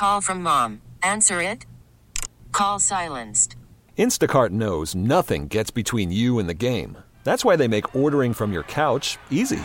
Call from mom. Answer it. Call silenced. Instacart knows nothing gets between you and the game. That's why they make ordering from your couch easy.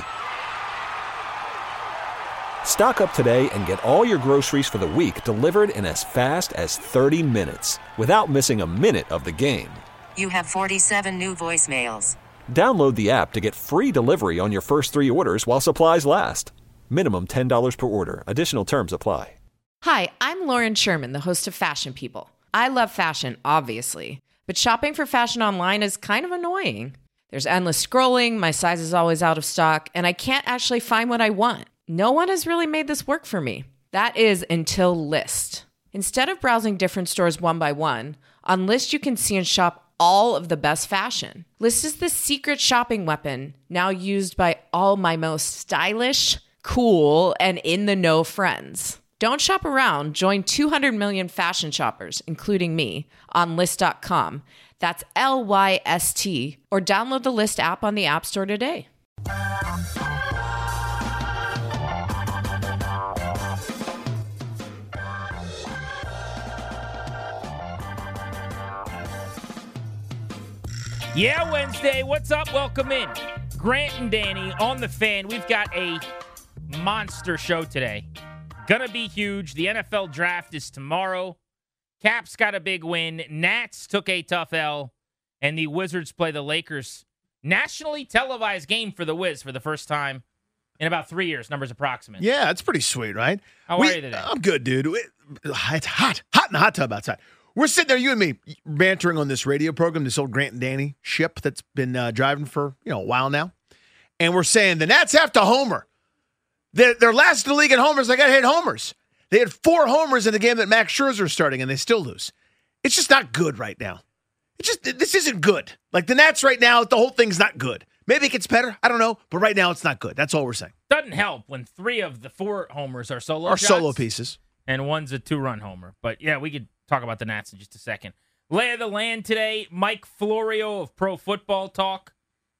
Stock up today and get all your groceries for the week delivered in as fast as 30 minutes without missing a minute of the game. You have 47 new voicemails. Download the app to get free delivery on your first 3 orders while supplies last. Minimum $10 per order. Additional terms apply. Hi, I'm Lauren Sherman, the host of Fashion People. I love fashion, obviously, but shopping for fashion online is kind of annoying. There's endless scrolling, my size is always out of stock, and I can't actually find what I want. No one has really made this work for me. That is until Lyst. Instead of browsing different stores one by one, on Lyst you can see and shop all of the best fashion. Lyst is the secret shopping weapon now used by all my most stylish, cool, and in-the-know friends. Don't shop around. Join 200 million fashion shoppers, including me, on Lyst.com. That's Lyst, or download the Lyst app on the App Store today. Yeah, Wednesday. What's up? Welcome in. Grant and Danny on the Fan. We've got a monster show today. Gonna be huge. The NFL draft is tomorrow. Caps got a big win. Nats took a tough L. And the Wizards play the Lakers. Nationally televised game for the Wiz for the first time in about 3 years. Numbers approximate. Yeah, it's pretty sweet, right? How are you today? I'm good, dude. It's hot in the hot tub outside. We're sitting there, you and me, bantering on this radio program, this old Grant and Danny ship that's been driving for a while now. And we're saying the Nats have to homer. They're last in the league in homers. They got to hit homers. They had 4 homers in the game that Max Scherzer's starting, and they still lose. It's just not good right now. This isn't good. Like the Nats right now, the whole thing's not good. Maybe it gets better. I don't know. But right now, it's not good. That's all we're saying. Doesn't help when 3 of the 4 homers are solo shots. Solo pieces. And one's a 2-run homer. But, yeah, we could talk about the Nats in just a second. Lay of the land today, Mike Florio of Pro Football Talk,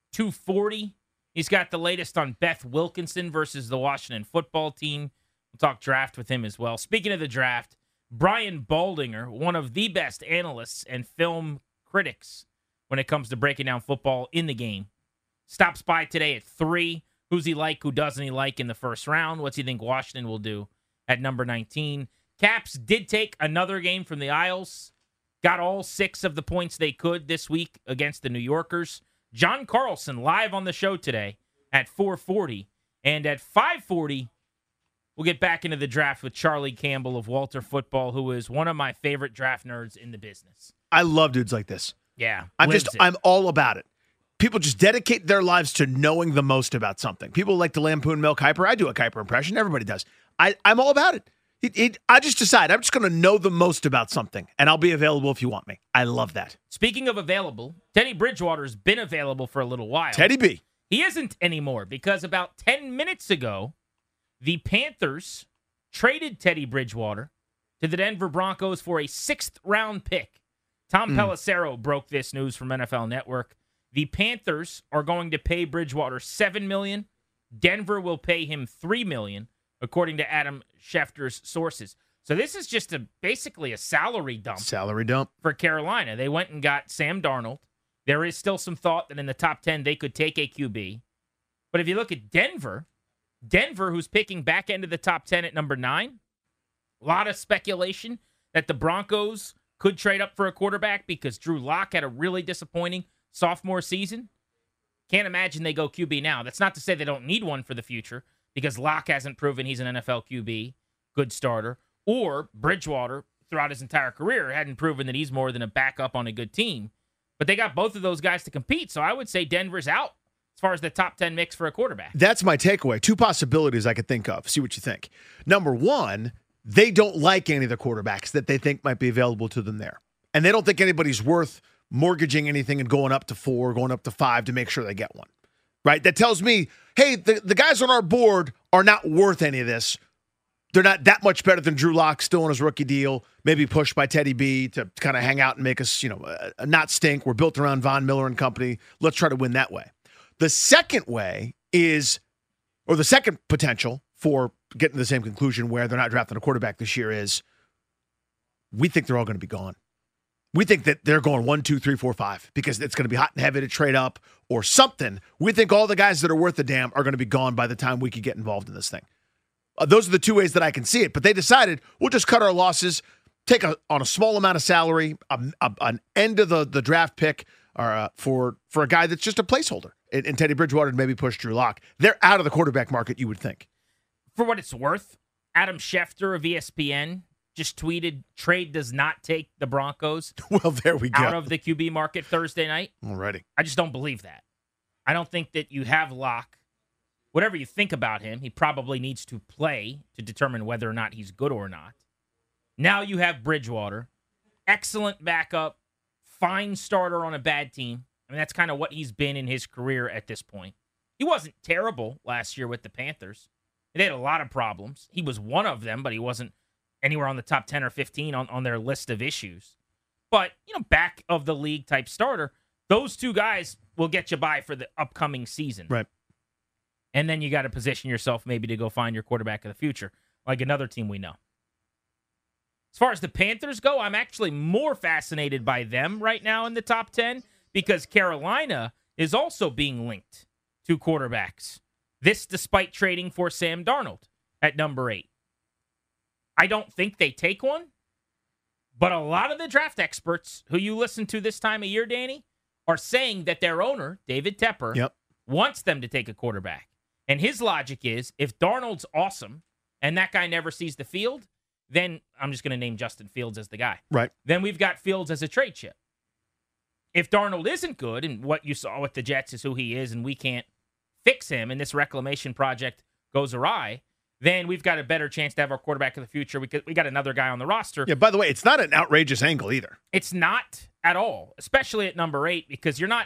240. He's got the latest on Beth Wilkinson versus the Washington football team. We'll talk draft with him as well. Speaking of the draft, Brian Baldinger, one of the best analysts and film critics when it comes to breaking down football in the game, stops by today at 3. Who's he like? Who doesn't he like in the first round? What's he think Washington will do at number 19? Caps did take another game from the Isles. Got all 6 of the points they could this week against the New Yorkers. John Carlson live on the show today at 4:40. And at 5:40, we'll get back into the draft with Charlie Campbell of Walter Football, who is one of my favorite draft nerds in the business. I love dudes like this. Yeah. I'm all about it. People just dedicate their lives to knowing the most about something. People like to lampoon Mel Kiper. I do a Kiper impression. Everybody does. I'm all about it. I just decide I'm just going to know the most about something, and I'll be available if you want me. I love that. Speaking of available, Teddy Bridgewater's been available for a little while. Teddy B. He isn't anymore because about 10 minutes ago, the Panthers traded Teddy Bridgewater to the Denver Broncos for a 6th-round pick. Tom Pelissero broke this news from NFL Network. The Panthers are going to pay Bridgewater $7 million. Denver will pay him $3 million. According to Adam Schefter's sources. So this is just basically a salary dump. For Carolina. They went and got Sam Darnold. There is still some thought that in the top 10 they could take a QB. But if you look at Denver, who's picking back end of the top 10 at number 9, a lot of speculation that the Broncos could trade up for a quarterback because Drew Lock had a really disappointing sophomore season. Can't imagine they go QB now. That's not to say they don't need one for the future, because Locke hasn't proven he's an NFL QB, good starter, or Bridgewater, throughout his entire career, hadn't proven that he's more than a backup on a good team. But they got both of those guys to compete, so I would say Denver's out as far as the top 10 mix for a quarterback. That's my takeaway. 2 possibilities I could think of. See what you think. Number 1, they don't like any of the quarterbacks that they think might be available to them there. And they don't think anybody's worth mortgaging anything and going up to 4, going up to 5 to make sure they get one. Right? That tells me, hey, the guys on our board are not worth any of this. They're not that much better than Drew Lock, still on his rookie deal, maybe pushed by Teddy B to kind of hang out and make us, not stink. We're built around Von Miller and company. Let's try to win that way. The second way is, or the second potential for getting to the same conclusion where they're not drafting a quarterback this year is, we think they're all going to be gone. We think that they're going 1, 2, 3, 4, 5 because it's going to be hot and heavy to trade up or something. We think all the guys that are worth a damn are going to be gone by the time we could get involved in this thing. Those are the two ways that I can see it. But they decided we'll just cut our losses, take on a small amount of salary, an end of the draft pick for a guy that's just a placeholder. And Teddy Bridgewater maybe push Drew Lock. They're out of the quarterback market, you would think. For what it's worth, Adam Schefter of ESPN just tweeted, trade does not take the Broncos Well, there we go. out of the QB market Thursday night. Alrighty. I just don't believe that. I don't think that you have Locke. Whatever you think about him, he probably needs to play to determine whether or not he's good or not. Now you have Bridgewater. Excellent backup. Fine starter on a bad team. I mean, that's kind of what he's been in his career at this point. He wasn't terrible last year with the Panthers. They had a lot of problems. He was one of them, but he wasn't anywhere on the top 10 or 15 on their list of issues. But, back of the league type starter, those two guys will get you by for the upcoming season. Right. And then you got to position yourself maybe to go find your quarterback of the future, like another team we know. As far as the Panthers go, I'm actually more fascinated by them right now in the top 10 because Carolina is also being linked to quarterbacks. This despite trading for Sam Darnold at number 8. I don't think they take one, but a lot of the draft experts who you listen to this time of year, Danny, are saying that their owner, David Tepper, wants them to take a quarterback. And his logic is, if Darnold's awesome and that guy never sees the field, then I'm just going to name Justin Fields as the guy. Right. Then we've got Fields as a trade chip. If Darnold isn't good, and what you saw with the Jets is who he is, and we can't fix him, and this reclamation project goes awry, then we've got a better chance to have our quarterback of the future. We got another guy on the roster. Yeah, by the way, it's not an outrageous angle either. It's not at all, especially at number 8, because you're not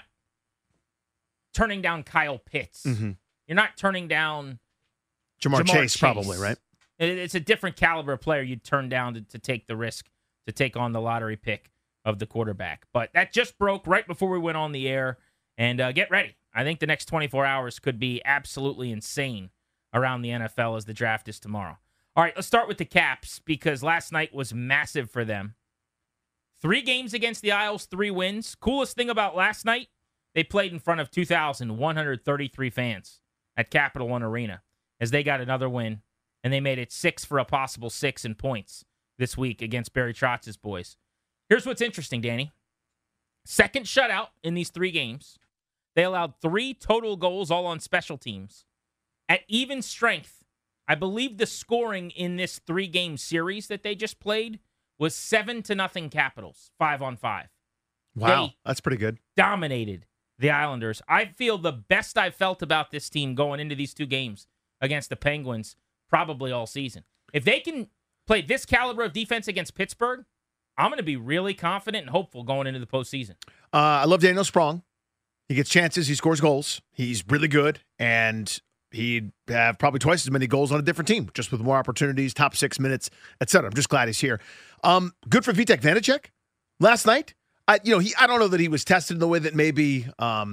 turning down Kyle Pitts. Mm-hmm. You're not turning down Jamar Chase, probably, right? It's a different caliber of player you'd turn down to take the risk to take on the lottery pick of the quarterback. But that just broke right before we went on the air. And get ready. I think the next 24 hours could be absolutely insane around the NFL as the draft is tomorrow. All right, let's start with the Caps because last night was massive for them. 3 games against the Isles, 3 wins. Coolest thing about last night, they played in front of 2,133 fans at Capital One Arena as they got another win, and they made it 6 for a possible 6 in points this week against Barry Trotz's boys. Here's what's interesting, Danny. Second shutout in these 3 games. They allowed 3 total goals, all on special teams. At even strength, I believe the scoring in this 3-game series that they just played was 7-0 Capitals, 5-on-5. Wow, They that's pretty good. dominated the Islanders. I feel the best I've felt about this team going into these 2 games against the Penguins probably all season. If they can play this caliber of defense against Pittsburgh, I'm going to be really confident and hopeful going into the postseason. I love Daniel Sprong. He gets chances. He scores goals. He's really good, and he'd have probably twice as many goals on a different team, just with more opportunities, top 6 minutes, etc. I'm just glad he's here. Good for Vitek Vanacek last night. I don't know that he was tested in the way that maybe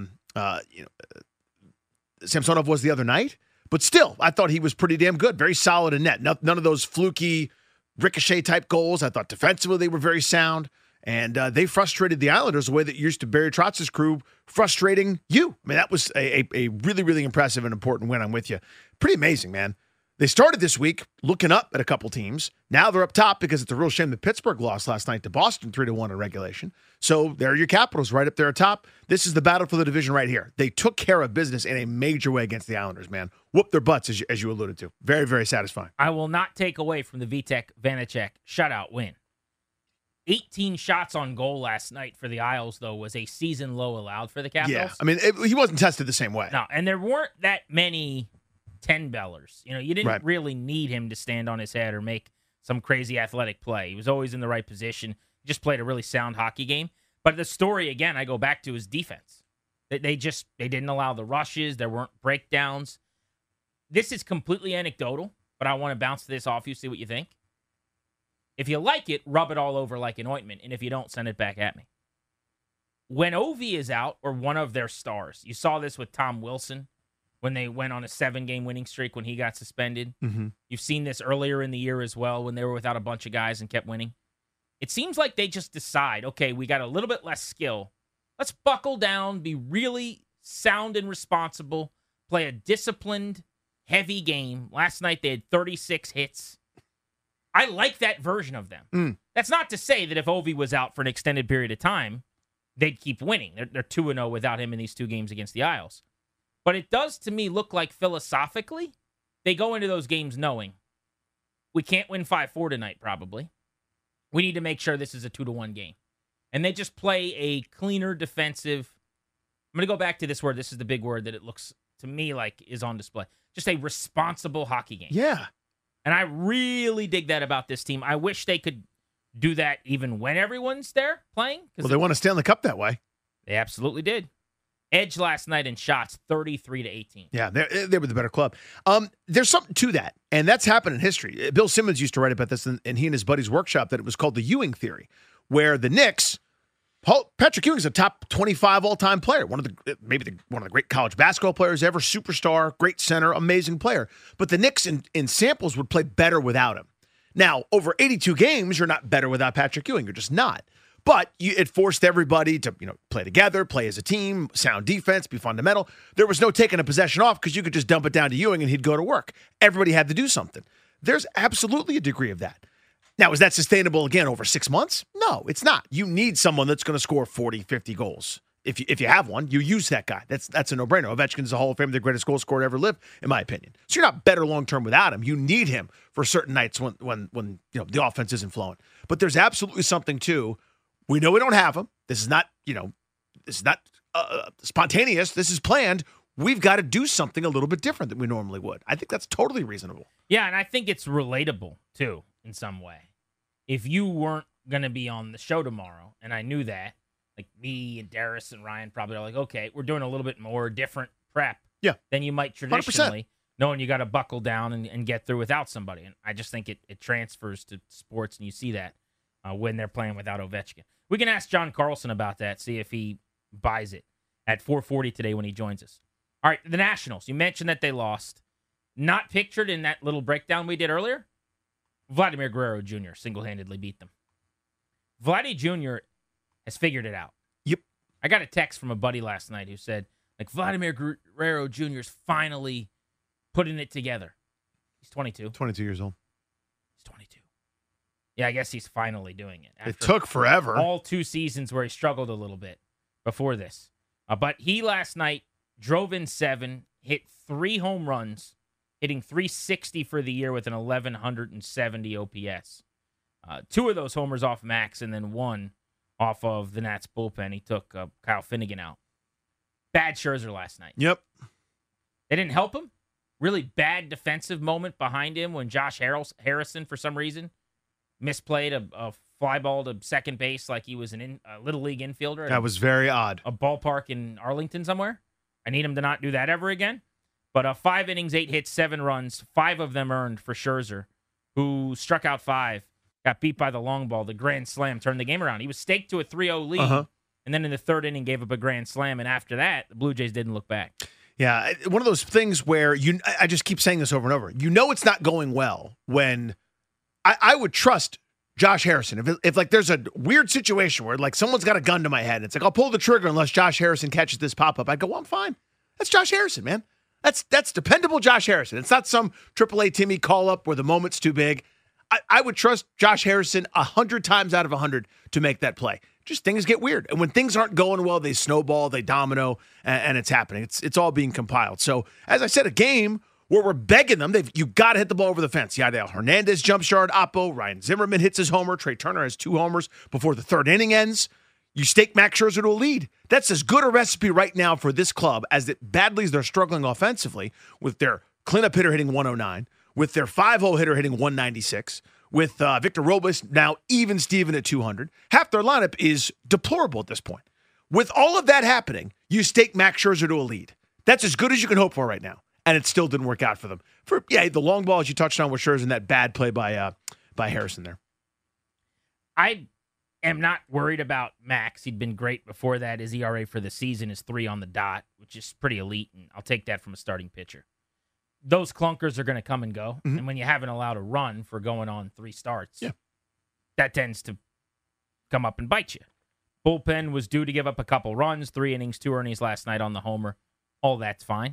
Samsonov was the other night, but still, I thought he was pretty damn good, very solid in net. None of those fluky ricochet type goals. I thought defensively they were very sound. And they frustrated the Islanders the way that used to Barry Trotz's crew frustrating you. I mean, that was a really, really impressive and important win. I'm with you. Pretty amazing, man. They started this week looking up at a couple teams. Now they're up top because it's a real shame that Pittsburgh lost last night to Boston 3-1 in regulation. So there are your Capitals right up there atop. This is the battle for the division right here. They took care of business in a major way against the Islanders, man. Whooped their butts, as you alluded to. Very, very satisfying. I will not take away from the Vitek Vanacek shutout win. 18 shots on goal last night for the Isles, though, was a season low allowed for the Capitals. Yeah, I mean, he wasn't tested the same way. No, and there weren't that many 10-bellers. You didn't really need him to stand on his head or make some crazy athletic play. He was always in the right position. He just played a really sound hockey game. But the story, again, I go back to his defense. They didn't allow the rushes. There weren't breakdowns. This is completely anecdotal, but I want to bounce this off you, see what you think. If you like it, rub it all over like an ointment. And if you don't, send it back at me. When Ovi is out, or one of their stars, you saw this with Tom Wilson when they went on a 7-game winning streak when he got suspended. Mm-hmm. You've seen this earlier in the year as well when they were without a bunch of guys and kept winning. It seems like they just decide, okay, we got a little bit less skill. Let's buckle down, be really sound and responsible, play a disciplined, heavy game. Last night they had 36 hits. I like that version of them. That's not to say that if Ovi was out for an extended period of time, they'd keep winning. They're 2-0 without him in these 2 games against the Isles. But it does to me look like philosophically, they go into those games knowing we can't win 5-4 tonight probably. We need to make sure this is a 2-1 game. And they just play a cleaner defensive. I'm going to go back to this word. This is the big word that it looks to me like is on display. Just a responsible hockey game. Yeah. And I really dig that about this team. I wish they could do that even when everyone's there playing. Well, they won a Stanley Cup that way. They absolutely did. Edge last night in shots, 33-18. Yeah, they were the better club. There's something to that, and that's happened in history. Bill Simmons used to write about this in he and his buddies' workshop that it was called the Ewing theory, where the Knicks, Patrick Ewing's a top 25 all-time player, one of the great college basketball players ever, superstar, great center, amazing player. But the Knicks in samples would play better without him. Now, over 82 games, you're not better without Patrick Ewing. You're just not. But it forced everybody to, play together, play as a team, sound defense, be fundamental. There was no taking a possession off because you could just dump it down to Ewing and he'd go to work. Everybody had to do something. There's absolutely a degree of that. Now, is that sustainable again over 6 months? No, it's not. You need someone that's going to score 40, 50 goals. If you have one, you use that guy. That's a no-brainer. Ovechkin's a Hall of Fame, the greatest goal scorer to ever live, in my opinion. So you're not better long-term without him. You need him for certain nights when the offense isn't flowing. But there's absolutely something too. We know we don't have him. This is not spontaneous. This is planned. We've got to do something a little bit different than we normally would. I think that's totally reasonable. Yeah, and I think it's relatable, too, in some way. If you weren't going to be on the show tomorrow, and I knew that, like me and Darius and Ryan probably are like, okay, we're doing a little bit more different prep than you might traditionally, 100%. Knowing you got to buckle down and get through without somebody. And I just think it transfers to sports, and you see that when they're playing without Ovechkin. We can ask John Carlson about that, see if he buys it at 4:40 today when he joins us. All right, the Nationals. You mentioned that they lost. Not pictured in that little breakdown we did earlier. Vladimir Guerrero Jr. single-handedly beat them. Vladdy Jr. has figured it out. Yep. I got a text from a buddy last night who said, Vladimir Guerrero Jr. is finally putting it together. He's 22. 22 years old. He's 22. Yeah, I guess he's finally doing it. It took forever. All 2 seasons where he struggled a little bit before this. But he last night drove in 7, hit 3 home runs, hitting .360 for the year with an 1,170 OPS. 2 of those homers off Max and then 1 off of the Nats bullpen. He took Kyle Finnegan out. Bad Scherzer last night. Yep. They didn't help him. Really bad defensive moment behind him when Josh Harrison, for some reason, misplayed a fly ball to second base like he was a Little League infielder. That was very odd. A ballpark in Arlington somewhere. I need him to not do that ever again. But 5 innings, 8 hits, 7 runs, 5 of them earned for Scherzer, who struck out 5, got beat by the long ball. The grand slam turned the game around. He was staked to a 3-0 lead, and then in the 3rd inning gave up a grand slam, and after that, the Blue Jays didn't look back. Yeah, one of those things where I just keep saying this over and over. You know it's not going well when I would trust Josh Harrison. If like there's a weird situation where like someone's got a gun to my head, it's like I'll pull the trigger unless Josh Harrison catches this pop-up. I go, well, I'm fine. That's Josh Harrison, man. That's dependable Josh Harrison. It's not some AAA Timmy call-up where the moment's too big. I would trust Josh Harrison 100 times out of 100 to make that play. Just things get weird. And when things aren't going well, they snowball, they domino, and it's happening. It's all being compiled. So, as I said, a game where we're begging them, you got to hit the ball over the fence. Yadiel Hernandez jumps yard, Oppo. Ryan Zimmerman hits his homer. Trey Turner has 2 homers before the 3rd inning ends. You stake Max Scherzer to a lead. That's as good a recipe right now for this club as badly as they're struggling offensively with their cleanup hitter hitting 109, with their 5-hole hitter hitting 196, with Victor Robles now even Steven at 200. Half their lineup is deplorable at this point. With all of that happening, you stake Max Scherzer to a lead. That's as good as you can hope for right now. And it still didn't work out for them. The long ball, as you touched on with Scherzer, and that bad play by Harrison there. I am not worried about Max. He'd been great before that. His ERA for the season is 3 on the dot, which is pretty elite, and I'll take that from a starting pitcher. Those clunkers are going to come and go, and when you haven't allowed a run for going on 3 starts, that tends to come up and bite you. Bullpen was due to give up a couple runs, 3 innings, 2 earnings last night on the homer. All that's fine.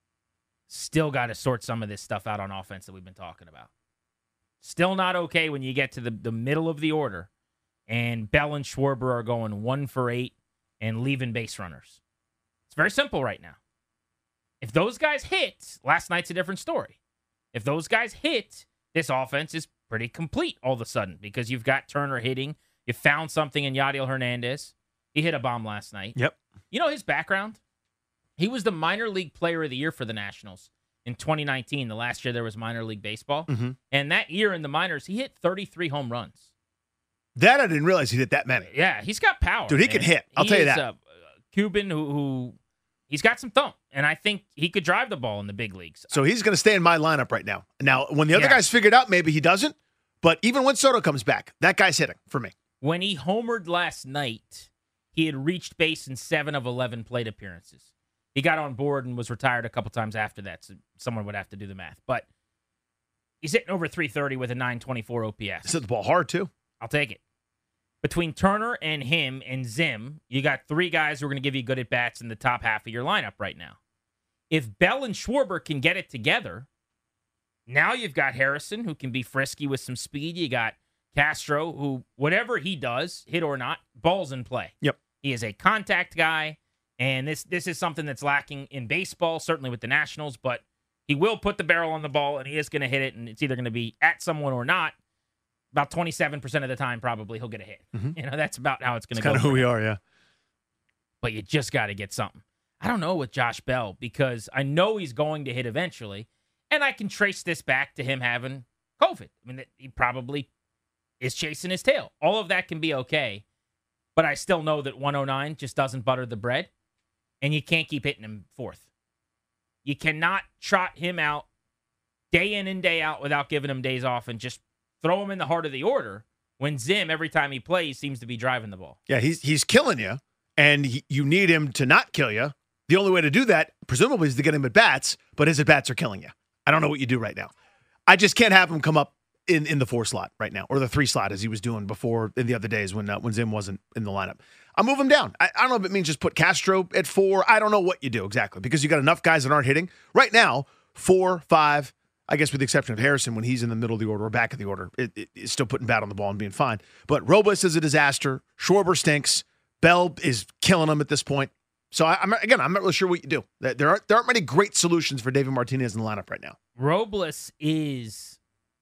Still got to sort some of this stuff out on offense that we've been talking about. Still not okay when you get to the middle of the order and Bell and Schwarber are going 1 for 8 and leaving base runners. It's very simple right now. If those guys hit, last night's a different story. If those guys hit, this offense is pretty complete all of a sudden because you've got Turner hitting. You found something in Yadiel Hernandez. He hit a bomb last night. Yep. You know his background? He was the minor league player of the year for the Nationals in 2019, the last year there was minor league baseball. Mm-hmm. And that year in the minors, he hit 33 home runs. That I didn't realize he hit that many. Yeah, he's got power. Dude, he can hit. I'll tell you that. A Cuban who he's got some thump, and I think he could drive the ball in the big leagues. So he's going to stay in my lineup right now. Now, when the other guys figured out, maybe he doesn't. But even when Soto comes back, that guy's hitting for me. When he homered last night, he had reached base in 7 of 11 plate appearances. He got on board and was retired a couple times after that, so someone would have to do the math. But he's hitting over 330 with a 924 OPS. He's hit the ball hard, too. I'll take it. Between Turner and him and Zim, you got 3 guys who are going to give you good at-bats in the top half of your lineup right now. If Bell and Schwarber can get it together, now you've got Harrison, who can be frisky with some speed. You got Castro, who, whatever he does, hit or not, ball's in play. Yep. He is a contact guy, and this is something that's lacking in baseball, certainly with the Nationals, but he will put the barrel on the ball, and he is going to hit it, and it's either going to be at someone or not. About 27% of the time, probably, he'll get a hit. Mm-hmm. You know, that's about how it's going to go. Kind of who we are, yeah. But you just got to get something. I don't know with Josh Bell, because I know he's going to hit eventually, and I can trace this back to him having COVID. I mean, he probably is chasing his tail. All of that can be okay, but I still know that 109 just doesn't butter the bread, and you can't keep hitting him fourth. You cannot trot him out day in and day out without giving him days off and just throw him in the heart of the order when Zim, every time he plays, seems to be driving the ball. Yeah, he's killing you, and you need him to not kill you. The only way to do that, presumably, is to get him at bats, but his at bats are killing you. I don't know what you do right now. I just can't have him come up in the 4 slot right now, or the 3 slot as he was doing before in the other days when Zim wasn't in the lineup. I'll move him down. I don't know if it means just put Castro at 4. I don't know what you do exactly because you got enough guys that aren't hitting. Right now, 4, 5, I guess with the exception of Harrison when he's in the middle of the order or back of the order, it's still putting bat on the ball and being fine. But Robles is a disaster. Schwarber stinks. Bell is killing him at this point. So, I'm not really sure what you do. There aren't many great solutions for David Martinez in the lineup right now. Robles is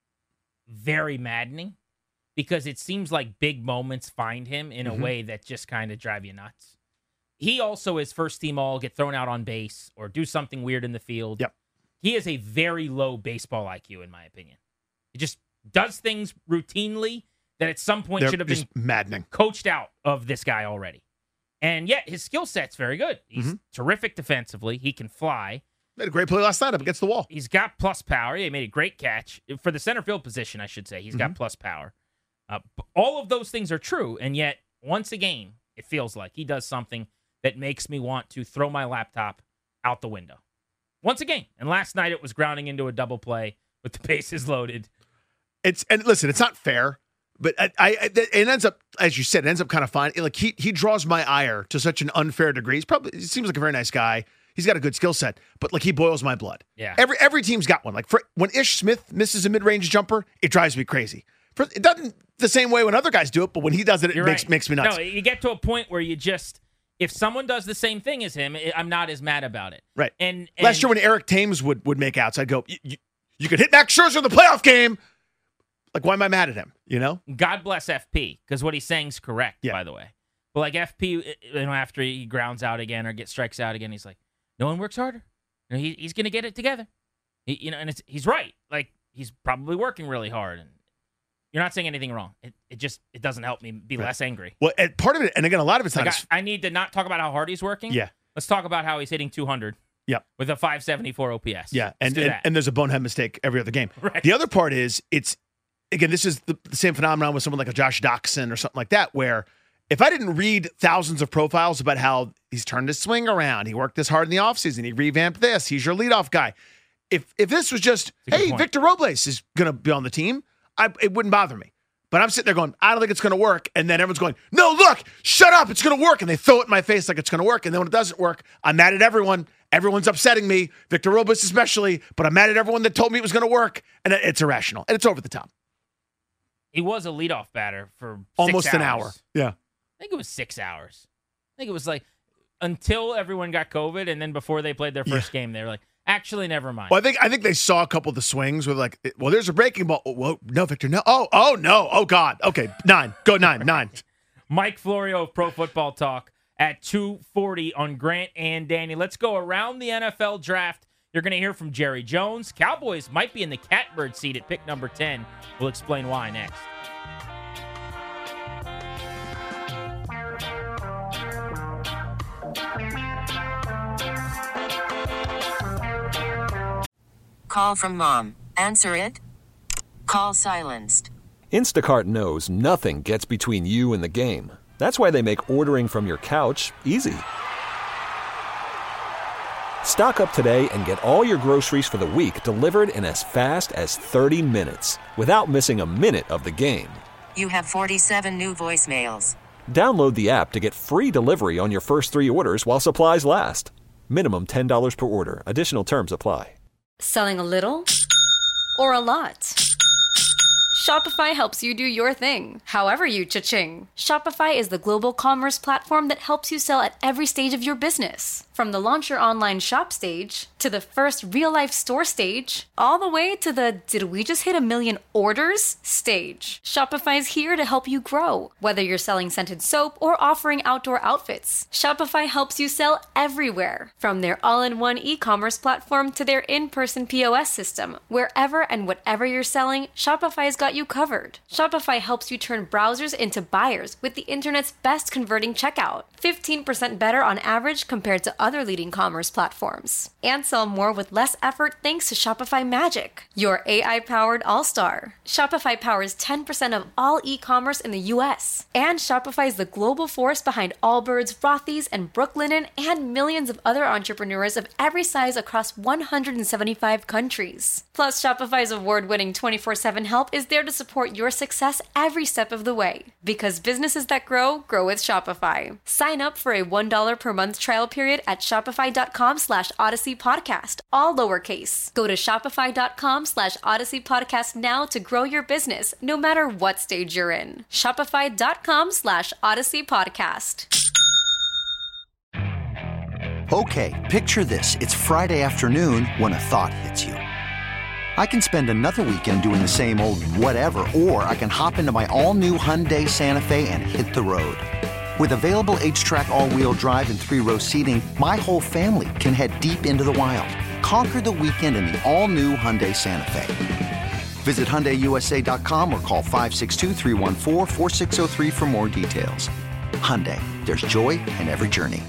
very maddening because it seems like big moments find him in a way that just kind of drive you nuts. He also is first team all, get thrown out on base or do something weird in the field. Yep. He has a very low baseball IQ, in my opinion. He just does things routinely that at some point should have been maddening, coached out of this guy already. And yet his skill set's very good. He's terrific defensively. He can fly. Made a great play last night up against the wall. He's got plus power. He made a great catch. For the center field position, I should say. He's got plus power. All of those things are true, and yet once a game, it feels like he does something that makes me want to throw my laptop out the window. Once a game. And last night it was grounding into a double play with the bases loaded. And listen, it's not fair, but it ends up, as you said, it ends up kind of fine. Like he draws my ire to such an unfair degree. He seems like a very nice guy. He's got a good skill set, but like he boils my blood. Yeah. Every team's got one. Like when Ish Smith misses a mid-range jumper, it drives me crazy. It doesn't the same way when other guys do it, but when he does it, it makes me nuts. No, you get to a point where you just, if someone does the same thing as him, I'm not as mad about it. Right. And last year when Eric Thames would make outs, I'd go, you could hit Max Scherzer in the playoff game. Like, why am I mad at him? You know? God bless FP, because what he's saying is correct, by the way. But like FP, after he grounds out again or gets strikes out again, he's like, no one works harder. He's going to get it together. And he's right. Like, he's probably working really hard. And you're not saying anything wrong. It doesn't help me be less angry. Well, part of it, and again, a lot of it's like not. I need to not talk about how hard he's working. Yeah. Let's talk about how he's hitting 200. Yep. With a 574 OPS. Yeah. And there's a bonehead mistake every other game. Right. The other part is again, this is the same phenomenon with someone like a Josh Doxson or something like that, where if I didn't read thousands of profiles about how he's turned his swing around, he worked this hard in the offseason, he revamped this, he's your leadoff guy. If this was just, hey, Victor Robles is going to be on the team, it wouldn't bother me. But I'm sitting there going, I don't think it's going to work. And then everyone's going, no, look, shut up. It's going to work. And they throw it in my face like it's going to work. And then when it doesn't work, I'm mad at everyone. Everyone's upsetting me, Victor Robles especially. But I'm mad at everyone that told me it was going to work. And it's irrational. And it's over the top. He was a leadoff batter for almost 6 hours. an hour. Yeah. I think it was 6 hours. I think it was like until everyone got COVID. And then before they played their first game, they were like, actually, never mind. Well, I think they saw a couple of the swings with like, well, there's a breaking ball. Whoa, no, Victor, no. Oh, no. Oh, God. Okay, 9. Go 9. Mike Florio of Pro Football Talk at 2:40 on Grant and Danny. Let's go around the NFL draft. You're going to hear from Jerry Jones. Cowboys might be in the catbird seat at pick number 10. We'll explain why next. Call from mom. Answer it. Call silenced. Instacart knows nothing gets between you and the game. That's why they make ordering from your couch easy. Stock up today and get all your groceries for the week delivered in as fast as 30 minutes without missing a minute of the game. You have 47 new voicemails. Download the app to get free delivery on your first 3 orders while supplies last. Minimum $10 per order. Additional terms apply. Selling a little or a lot? Shopify helps you do your thing, however you cha-ching. Shopify is the global commerce platform that helps you sell at every stage of your business. From the launch your online shop stage, to the first real-life store stage, all the way to the did we just hit 1 million orders stage. Shopify's here to help you grow. Whether you're selling scented soap or offering outdoor outfits, Shopify helps you sell everywhere. From their all-in-one e-commerce platform to their in-person POS system, wherever and whatever you're selling, Shopify's got you covered. Shopify helps you turn browsers into buyers with the internet's best converting checkout. 15% better on average compared to other leading commerce platforms. And sell more with less effort thanks to Shopify Magic, your AI-powered all-star. Shopify powers 10% of all e-commerce in the US. And Shopify is the global force behind Allbirds, Rothy's, and Brooklinen, and millions of other entrepreneurs of every size across 175 countries. Plus, Shopify's award-winning 24/7 help is there to support your success every step of the way. Because businesses that grow, grow with Shopify. Sign up for a $1 per month trial period at shopify.com/Odyssey Podcast, all lowercase. Go to shopify.com/Odyssey Podcast now to grow your business, no matter what stage you're in. Shopify.com/Odyssey Podcast. Okay, picture this. It's Friday afternoon when a thought hits you. I can spend another weekend doing the same old whatever, or I can hop into my all-new Hyundai Santa Fe and hit the road. With available H-Track all-wheel drive and 3-row seating, my whole family can head deep into the wild. Conquer the weekend in the all-new Hyundai Santa Fe. Visit HyundaiUSA.com or call 562-314-4603 for more details. Hyundai, there's joy in every journey.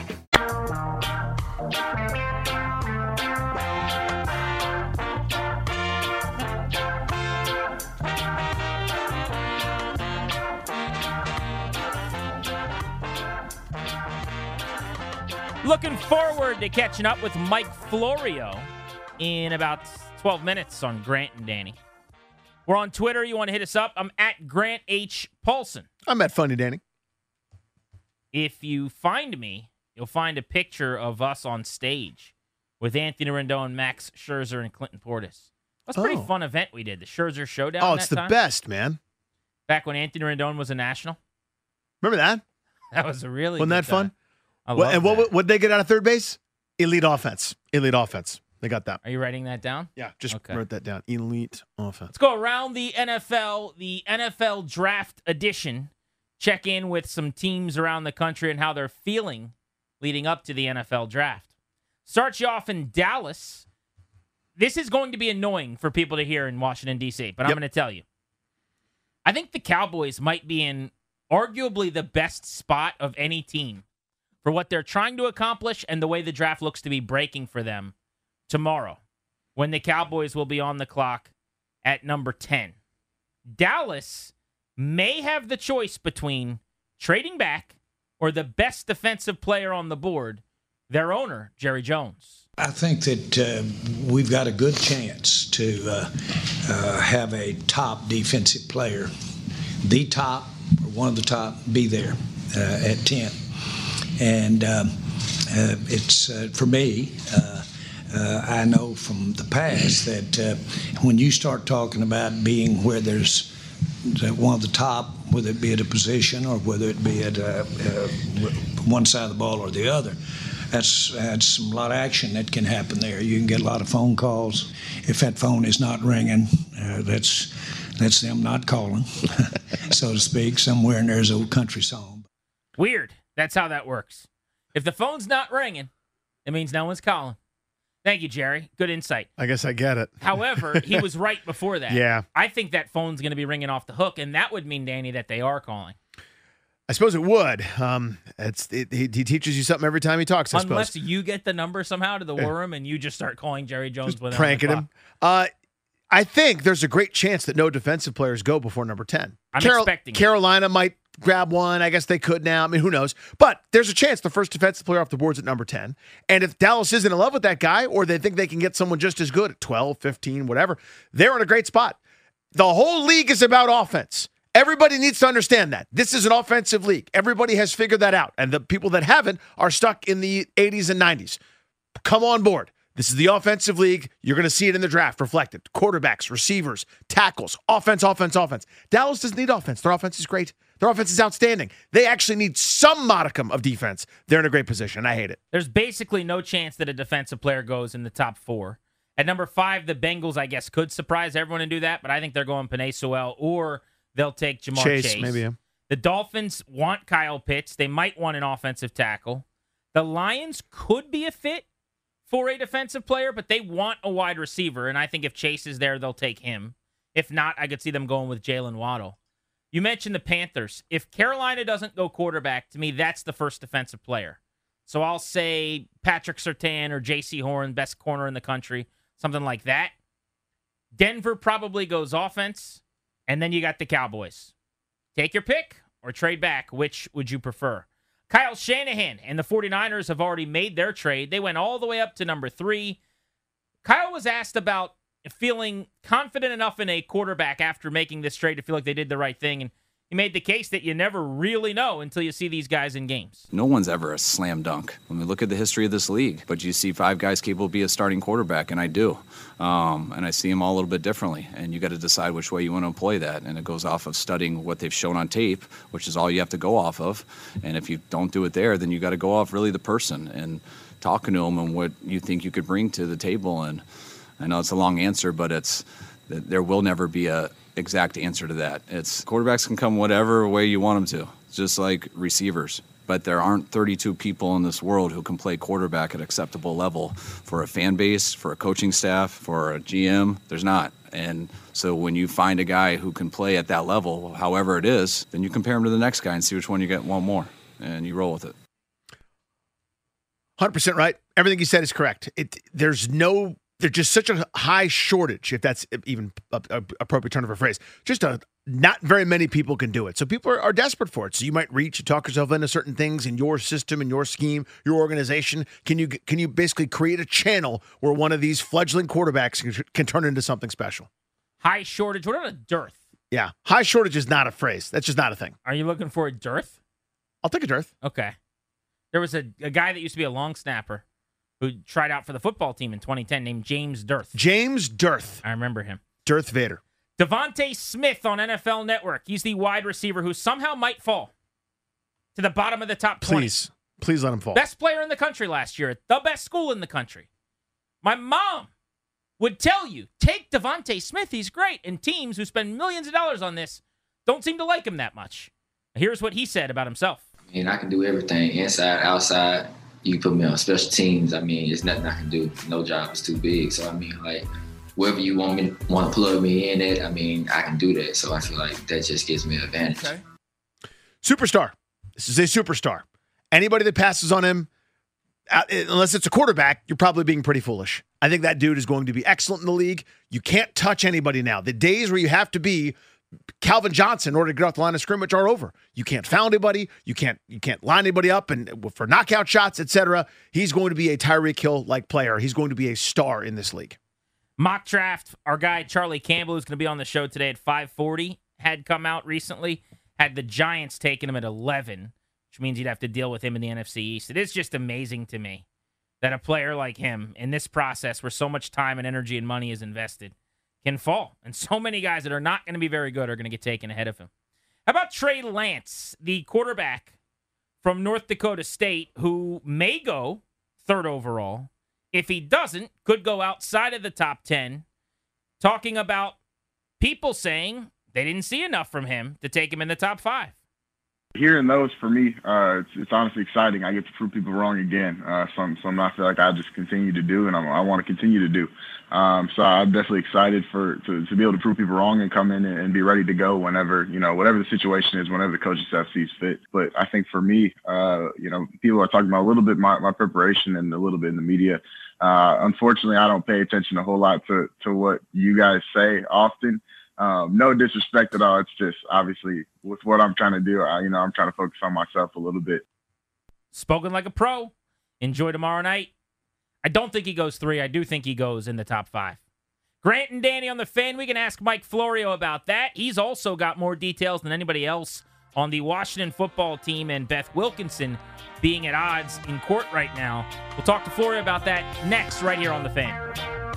Looking forward to catching up with Mike Florio in about 12 minutes on Grant and Danny. We're on Twitter. You want to hit us up? I'm at Grant H. Paulson. I'm at Funny Danny. If you find me, you'll find a picture of us on stage with Anthony Rendon, Max Scherzer, and Clinton Portis. That's a pretty fun event we did, the Scherzer Showdown. Oh, it's the best, man. Back when Anthony Rendon was a national. Remember that? That was a really Wasn't good that fun? time. And what did they get out of third base? Elite offense. Elite offense. They got that. Are you writing that down? Yeah, just wrote that down. Elite offense. Let's go around the NFL Draft Edition. Check in with some teams around the country and how they're feeling leading up to the NFL Draft. Starts you off in Dallas. This is going to be annoying for people to hear in Washington, D.C., but I'm going to tell you. I think the Cowboys might be in arguably the best spot of any team for what they're trying to accomplish and the way the draft looks to be breaking for them tomorrow when the Cowboys will be on the clock at number 10. Dallas may have the choice between trading back or the best defensive player on the board, their owner, Jerry Jones. I think that we've got a good chance to have a top defensive player the top or one of the top be there at 10. And it's for me. I know from the past that when you start talking about being where there's one of the top, whether it be at a position or whether it be at one side of the ball or the other, that's a lot of action that can happen there. You can get a lot of phone calls. If that phone is not ringing, that's them not calling, so to speak, somewhere in there's old country song. Weird. That's how that works. If the phone's not ringing, it means no one's calling. Thank you, Jerry. Good insight. I guess I get it. However, he was right before that. Yeah. I think that phone's going to be ringing off the hook, and that would mean, Danny, that they are calling. I suppose it would. He teaches you something every time he talks, I Unless suppose. you get the number somehow to the war room and you just start calling Jerry Jones Just with pranking him. I think there's a great chance that no defensive players go before number 10. I'm expecting it. Carolina might grab one. I guess they could now. I mean, who knows? But there's a chance the first defensive player off the board's at number 10. And if Dallas isn't in love with that guy, or they think they can get someone just as good at 12, 15, whatever, they're in a great spot. The whole league is about offense. Everybody needs to understand that. This is an offensive league. Everybody has figured that out. And the people that haven't are stuck in the 80s and 90s. Come on board. This is the offensive league. You're going to see it in the draft reflected. Quarterbacks, receivers, tackles, offense. Dallas doesn't need offense. Their offense is great. Their offense is outstanding. They actually need some modicum of defense. They're in a great position. I hate it. There's basically no chance that a defensive player goes in the top 4. At number 5, the Bengals, I guess, could surprise everyone and do that, but I think they're going Penei Sewell, or they'll take Jamar Chase. Maybe. Yeah. The Dolphins want Kyle Pitts. They might want an offensive tackle. The Lions could be a fit for a defensive player, but they want a wide receiver, and I think if Chase is there, they'll take him. If not, I could see them going with Jalen Waddle. You mentioned the Panthers. If Carolina doesn't go quarterback, to me, that's the first defensive player. So I'll say Patrick Surtain or J.C. Horn, best corner in the country, something like that. Denver probably goes offense, and then you got the Cowboys. Take your pick or trade back. Which would you prefer? Kyle Shanahan and the 49ers have already made their trade. They went all the way up to number 3. Kyle was asked about feeling confident enough in a quarterback after making this trade to feel like they did the right thing, and he made the case that you never really know until you see these guys in games. No one's ever a slam dunk when we look at the history of this league, but you see 5 guys capable of being a starting quarterback, and I do. And I see them all a little bit differently, and you got to decide which way you want to employ that, and it goes off of studying what they've shown on tape, which is all you have to go off of, and if you don't do it there, then you got to go off really the person and talking to them and what you think you could bring to the table. And I know it's a long answer, but there will never be a exact answer to that. It's quarterbacks can come whatever way you want them to, just like receivers. But there aren't 32 people in this world who can play quarterback at acceptable level for a fan base, for a coaching staff, for a GM. There's not. And so when you find a guy who can play at that level, however it is, then you compare him to the next guy and see which one you get one more, and you roll with it. 100% right. Everything you said is correct. There's just such a high shortage, if that's even an appropriate turn of a phrase. Not very many people can do it. So people are desperate for it. So you might reach and talk yourself into certain things in your system, in your scheme, your organization. Can you basically create a channel where one of these fledgling quarterbacks can turn into something special? High shortage. What about a dearth? Yeah. High shortage is not a phrase. That's just not a thing. Are you looking for a dearth? I'll take a dearth. Okay. There was a guy that used to be a long snapper who tried out for the football team in 2010 named James Dearth. James Dearth. I remember him. Dearth Vader. Devontae Smith on NFL Network. He's the wide receiver who somehow might fall to the bottom of the top 20. Please let him fall. Best player in the country last year at the best school in the country. My mom would tell you, take Devontae Smith. He's great. And teams who spend millions of dollars on this don't seem to like him that much. Here's what he said about himself. I mean, I can do everything, inside, outside. You can put me on special teams. I mean, it's nothing I can do. No job is too big. So, I mean, like, wherever you want to plug me in at, I mean, I can do that. So I feel like that just gives me an advantage. Okay. Superstar. This is a superstar. Anybody that passes on him, unless it's a quarterback, you're probably being pretty foolish. I think that dude is going to be excellent in the league. You can't touch anybody now. The days where you have to be Calvin Johnson in order to get off the line of scrimmage are over. You can't foul anybody. You can't line anybody up and for knockout shots, etc. He's going to be a Tyreek Hill-like player. He's going to be a star in this league. Mock draft, our guy Charlie Campbell, who's going to be on the show today at 5:40, had come out recently had the Giants taken him at 11, which means you'd have to deal with him in the NFC East. It is just amazing to me that a player like him, in this process where so much time and energy and money is invested, can fall. And so many guys that are not going to be very good are going to get taken ahead of him. How about Trey Lance, the quarterback from North Dakota State, who may go 3rd overall? If he doesn't, could go outside of the top 10, talking about people saying they didn't see enough from him to take him in the top 5. Hearing those, for me, it's honestly exciting. I get to prove people wrong again. Something I feel like I just continue to do, and I want to continue to do. So I'm definitely excited to be able to prove people wrong and come in and be ready to go whenever, whatever the situation is, whenever the coaching staff sees fit. But I think for me, people are talking about a little bit my preparation and a little bit in the media. Unfortunately, I don't pay attention a whole lot to what you guys say often. No disrespect at all. It's just obviously with what I'm trying to do, I'm trying to focus on myself a little bit. Spoken like a pro. Enjoy tomorrow night. I don't think he goes 3. I do think he goes in the top 5. Grant and Danny on the Fan. We can ask Mike Florio about that. He's also got more details than anybody else on the Washington football team and Beth Wilkinson being at odds in court right now. We'll talk to Florio about that next right here on the Fan.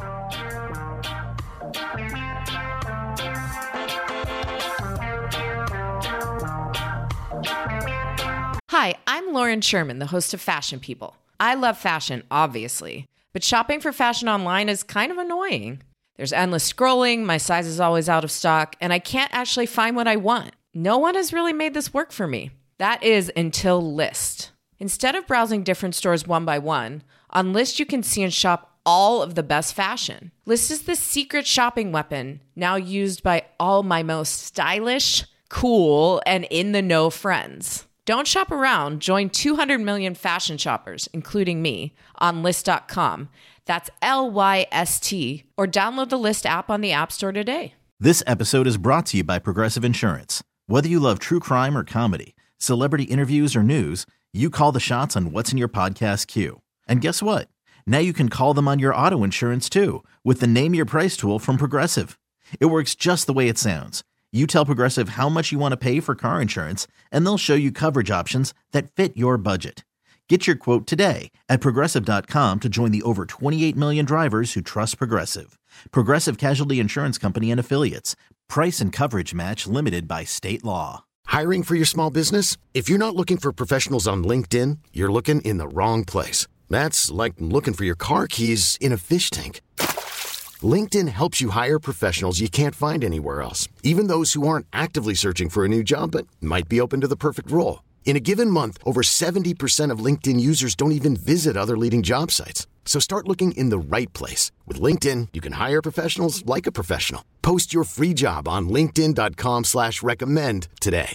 Hi, I'm Lauren Sherman, the host of Fashion People. I love fashion, obviously, but shopping for fashion online is kind of annoying. There's endless scrolling, my size is always out of stock, and I can't actually find what I want. No one has really made this work for me. That is until Lyst. Instead of browsing different stores one by one, on Lyst you can see and shop all of the best fashion. Lyst is the secret shopping weapon now used by all my most stylish, cool, and in-the-know friends. Don't shop around. Join 200 million fashion shoppers, including me, on Lyst.com. That's Lyst, or download the Lyst app on the App Store today. This episode is brought to you by Progressive Insurance. Whether you love true crime or comedy, celebrity interviews or news, you call the shots on what's in your podcast queue. And guess what? Now you can call them on your auto insurance too, with the Name Your Price tool from Progressive. It works just the way it sounds. You tell Progressive how much you want to pay for car insurance, and they'll show you coverage options that fit your budget. Get your quote today at Progressive.com to join the over 28 million drivers who trust Progressive. Progressive Casualty Insurance Company and Affiliates. Price and coverage match limited by state law. Hiring for your small business? If you're not looking for professionals on LinkedIn, you're looking in the wrong place. That's like looking for your car keys in a fish tank. LinkedIn helps you hire professionals you can't find anywhere else, even those who aren't actively searching for a new job but might be open to the perfect role. In a given month, over 70% of LinkedIn users don't even visit other leading job sites. So start looking in the right place. With LinkedIn, you can hire professionals like a professional. Post your free job on linkedin.com/recommend today.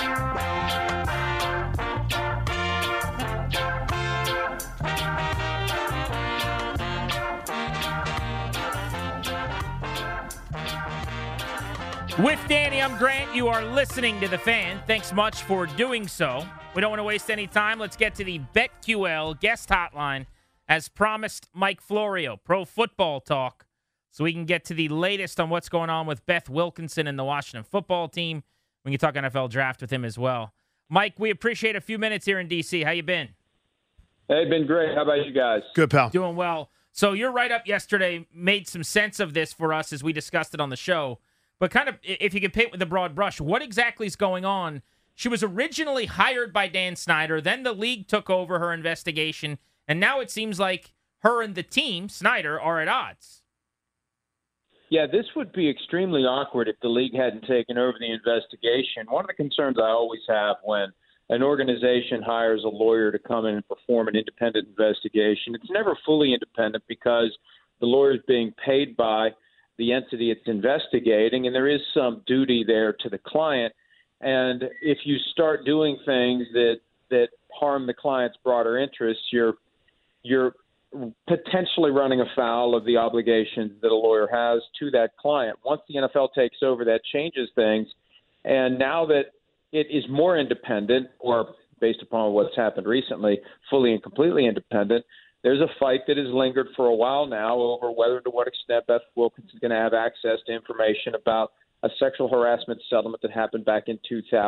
With Danny, I'm Grant. You are listening to The Fan. Thanks much for doing so. We don't want to waste any time. Let's get to the BetQL guest hotline. As promised, Mike Florio, pro football talk, so we can get to the latest on what's going on with Beth Wilkinson and the Washington football team. We can talk NFL draft with him as well. Mike, we appreciate a few minutes here in D.C. How you been? Hey, been great. How about you guys? Good, pal. Doing well. So your write-up yesterday made some sense of this for us as we discussed it on the show. But kind of, if you could paint with a broad brush, what exactly is going on? She was originally hired by Dan Snyder, then the league took over her investigation, and now it seems like her and the team, Snyder, are at odds. Yeah, this would be extremely awkward if the league hadn't taken over the investigation. One of the concerns I always have when an organization hires a lawyer to come in and perform an independent investigation, it's never fully independent because the lawyer is being paid by the entity it's investigating, and there is some duty there to the client. And if you start doing things that harm the client's broader interests, you're potentially running afoul of the obligations that a lawyer has to that client. Once the NFL takes over, that changes things. And now that it is more independent, or based upon what's happened recently, fully and completely independent, there's a fight that has lingered for a while now over whether to what extent Beth Wilkinson is going to have access to information about a sexual harassment settlement that happened back in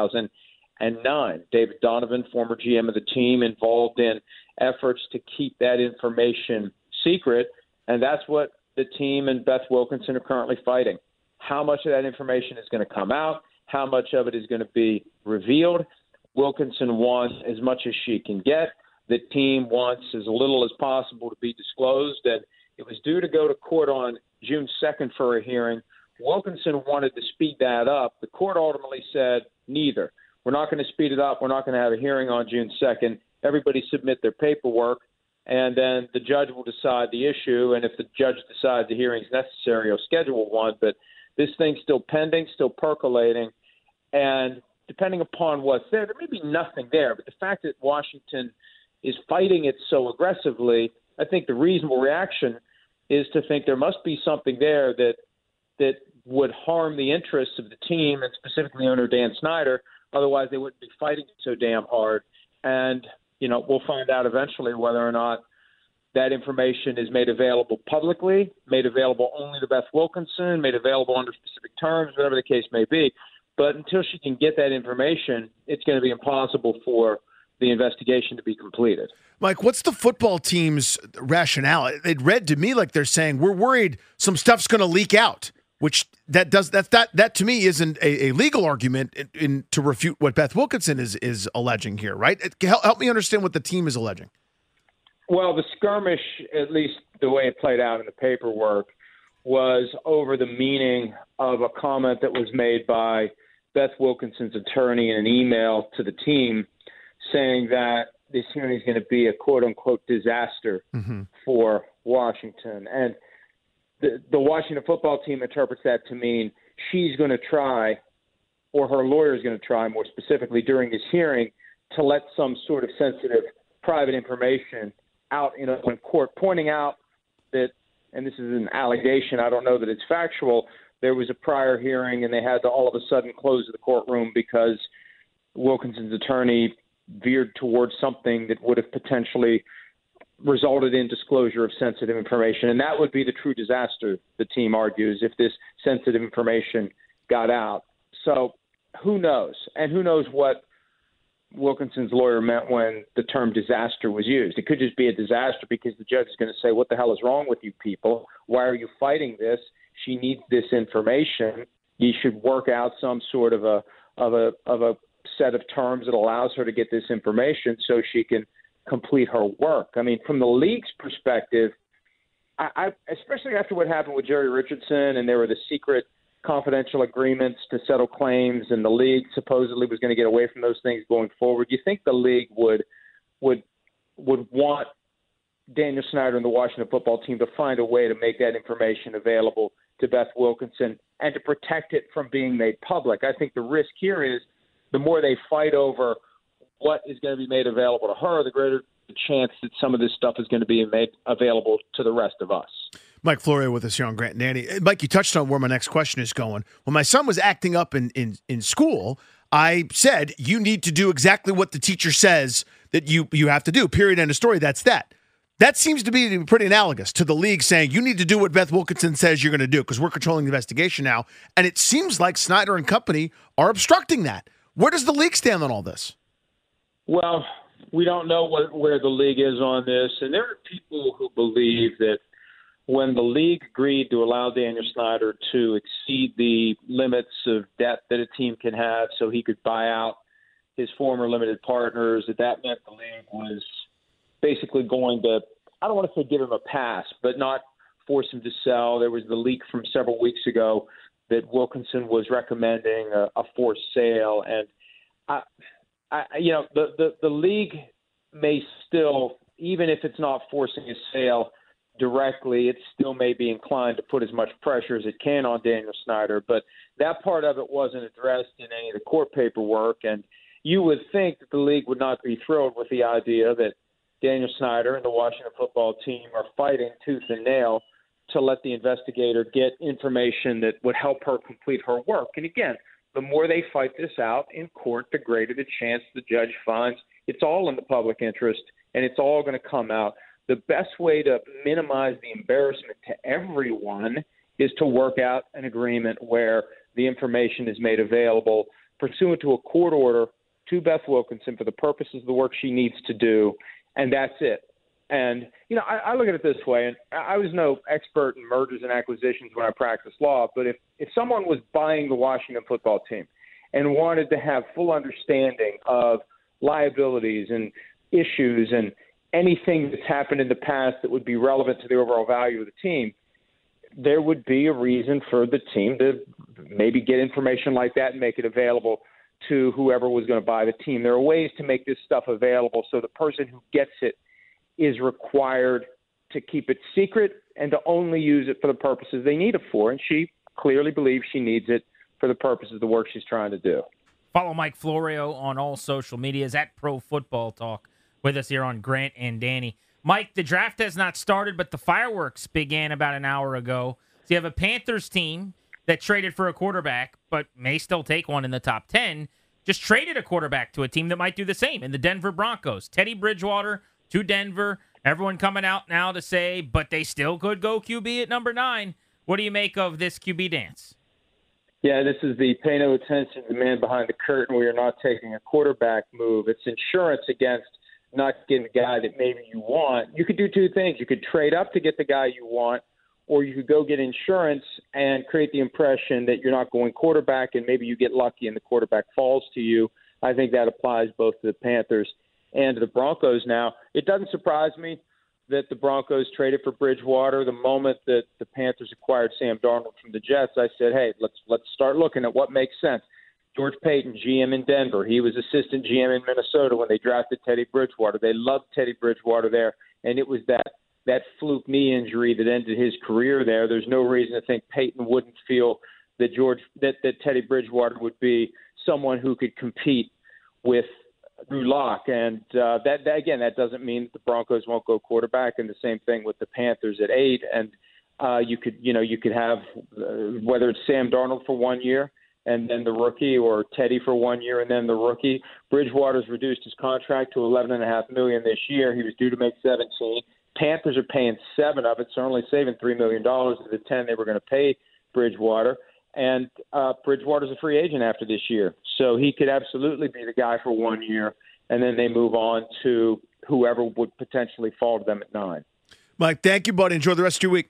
2009. David Donovan, former GM of the team, involved in efforts to keep that information secret, and that's what the team and Beth Wilkinson are currently fighting. How much of that information is going to come out? How much of it is going to be revealed? Wilkinson wants as much as she can get. The team wants as little as possible to be disclosed, and it was due to go to court on June 2nd for a hearing. Wilkinson wanted to speed that up. The court ultimately said neither. We're not going to speed it up. We're not going to have a hearing on June 2nd. Everybody submit their paperwork, and then the judge will decide the issue, and if the judge decides the hearing is necessary, he'll schedule one. But this thing's still pending, still percolating, and depending upon what's there may be nothing there. But the fact that Washington is fighting it so aggressively, I think the reasonable reaction is to think there must be something there that would harm the interests of the team and specifically owner Dan Snyder. Otherwise, they wouldn't be fighting it so damn hard. And, we'll find out eventually whether or not that information is made available publicly, made available only to Beth Wilkinson, made available under specific terms, whatever the case may be. But until she can get that information, it's going to be impossible for the investigation to be completed. Mike, what's the football team's rationale? It read to me like they're saying we're worried some stuff's going to leak out, which that to me isn't a legal argument to refute what Beth Wilkinson is alleging here, right? Help me understand what the team is alleging. Well, the skirmish, at least the way it played out in the paperwork, was over the meaning of a comment that was made by Beth Wilkinson's attorney in an email to the team saying that this hearing is going to be a quote-unquote disaster for Washington. And the Washington football team interprets that to mean she's going to try, or her lawyer is going to try more specifically during this hearing, to let some sort of sensitive private information out in open court, pointing out that, and this is an allegation, I don't know that it's factual, there was a prior hearing and they had to all of a sudden close the courtroom because Wilkinson's attorney veered towards something that would have potentially resulted in disclosure of sensitive information. And that would be the true disaster, the team argues, if this sensitive information got out. So who knows? And who knows what Wilkinson's lawyer meant when the term disaster was used. It could just be a disaster because the judge is going to say, what the hell is wrong with you people? Why are you fighting this? She needs this information. You should work out some sort of a set of terms that allows her to get this information so she can complete her work. I mean, from the league's perspective, I especially after what happened with Jerry Richardson and there were the secret confidential agreements to settle claims, and the league supposedly was going to get away from those things going forward. You think the league would want Daniel Snyder and the Washington football team to find a way to make that information available to Beth Wilkinson and to protect it from being made public? I think the risk here is the more they fight over what is going to be made available to her, the greater the chance that some of this stuff is going to be made available to the rest of us. Mike Florio with us here on Grant and Danny. Mike, you touched on where my next question is going. When my son was acting up in school, I said, you need to do exactly what the teacher says that you have to do, period, end of story. That's that. That seems to be pretty analogous to the league saying you need to do what Beth Wilkinson says you're going to do because we're controlling the investigation now. And it seems like Snyder and company are obstructing that. Where does the league stand on all this? Well, we don't know where the league is on this. And there are people who believe that when the league agreed to allow Daniel Snyder to exceed the limits of debt that a team can have so he could buy out his former limited partners, that meant the league was basically going to, I don't want to say give him a pass, but not force him to sell. There was the leak from several weeks ago that Wilkinson was recommending a forced sale. And, the league may still, even if it's not forcing a sale directly, it still may be inclined to put as much pressure as it can on Daniel Snyder. But that part of it wasn't addressed in any of the court paperwork. And you would think that the league would not be thrilled with the idea that Daniel Snyder and the Washington football team are fighting tooth and nail to let the investigator get information that would help her complete her work. And again, the more they fight this out in court, the greater the chance the judge finds it's all in the public interest and it's all going to come out. The best way to minimize the embarrassment to everyone is to work out an agreement where the information is made available pursuant to a court order to Beth Wilkinson for the purposes of the work she needs to do, and that's it. And, I look at it this way, and I was no expert in mergers and acquisitions when I practiced law, but if someone was buying the Washington football team and wanted to have full understanding of liabilities and issues and anything that's happened in the past that would be relevant to the overall value of the team, there would be a reason for the team to maybe get information like that and make it available to whoever was going to buy the team. There are ways to make this stuff available so the person who gets it is required to keep it secret and to only use it for the purposes they need it for. And she clearly believes she needs it for the purposes of the work she's trying to do. Follow Mike Florio on all social medias at Pro Football Talk with us here on Grant and Danny. Mike, the draft has not started, but the fireworks began about an hour ago. So you have a Panthers team that traded for a quarterback, but may still take one in the top 10, just traded a quarterback to a team that might do the same in the Denver Broncos. Teddy Bridgewater to Denver. Everyone coming out now to say, but they still could go QB at number 9. What do you make of this QB dance? Yeah, this is the pay no attention to the man behind the curtain. We are not taking a quarterback move. It's insurance against not getting the guy that maybe you want. You could do two things. You could trade up to get the guy you want, or you could go get insurance and create the impression that you're not going quarterback, and maybe you get lucky and the quarterback falls to you. I think that applies both to the Panthers and to the Broncos. Now, it doesn't surprise me that the Broncos traded for Bridgewater. The moment that the Panthers acquired Sam Darnold from the Jets, I said, hey, let's start looking at what makes sense. George Payton, GM in Denver. He was assistant GM in Minnesota when they drafted Teddy Bridgewater. They loved Teddy Bridgewater there, and it was that fluke knee injury that ended his career there. There's no reason to think Payton wouldn't feel that that Teddy Bridgewater would be someone who could compete with Drew Lock. And that doesn't mean that the Broncos won't go quarterback, and the same thing with the Panthers at 8. And you could have whether it's Sam Darnold for 1 year and then the rookie, or Teddy for 1 year and then the rookie. Bridgewater's reduced his contract to $11.5 million this year. He was due to make 17. Panthers are paying 7 of it, so only saving $3 million of the 10 they were going to pay Bridgewater. And Bridgewater's a free agent after this year, so he could absolutely be the guy for 1 year, and then they move on to whoever would potentially fall to them at 9. Mike, thank you, buddy. Enjoy the rest of your week.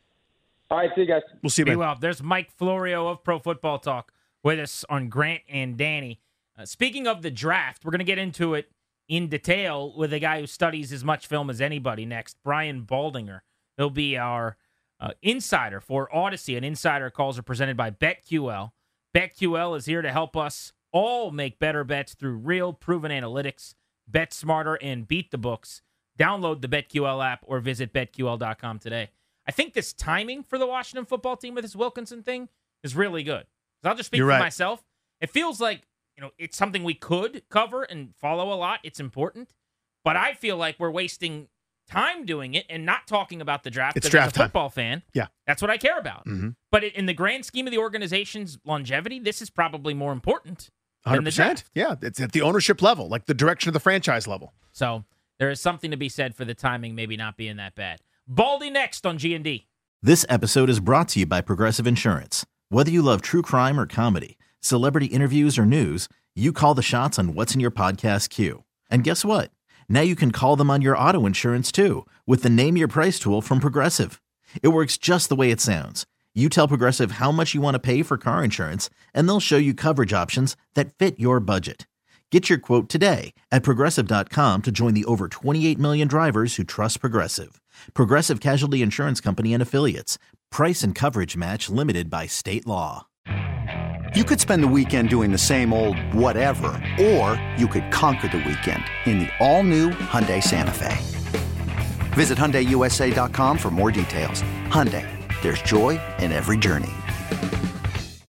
All right, see you guys. We'll see you, man. Well, there's Mike Florio of Pro Football Talk with us on Grant and Danny. Speaking of the draft, we're going to get into it in detail with a guy who studies as much film as anybody next, Brian Baldinger. He'll be our insider for Odyssey, and insider calls are presented by BetQL. BetQL is here to help us all make better bets through real, proven analytics. Bet smarter and beat the books. Download the BetQL app or visit BetQL.com today. I think this timing for the Washington football team with this Wilkinson thing is really good. I'll just speak for myself. It feels like, it's something we could cover and follow a lot. It's important. But I feel like we're wasting time doing it and not talking about the draft. It's draft as a football fan, yeah, that's what I care about. Mm-hmm. But in the grand scheme of the organization's longevity, this is probably more important 100%. than the draft. Yeah, it's at the ownership level, like the direction of the franchise level. So there is something to be said for the timing maybe not being that bad. Baldy next on G&D. This episode is brought to you by Progressive Insurance. Whether you love true crime or comedy, celebrity interviews or news, you call the shots on what's in your podcast queue. And guess what? Now you can call them on your auto insurance too with the Name Your Price tool from Progressive. It works just the way it sounds. You tell Progressive how much you want to pay for car insurance, and they'll show you coverage options that fit your budget. Get your quote today at Progressive.com to join the over 28 million drivers who trust Progressive. Progressive Casualty Insurance Company and Affiliates. Price and coverage match limited by state law. You could spend the weekend doing the same old whatever, or you could conquer the weekend in the all-new Hyundai Santa Fe. Visit HyundaiUSA.com for more details. Hyundai, there's joy in every journey.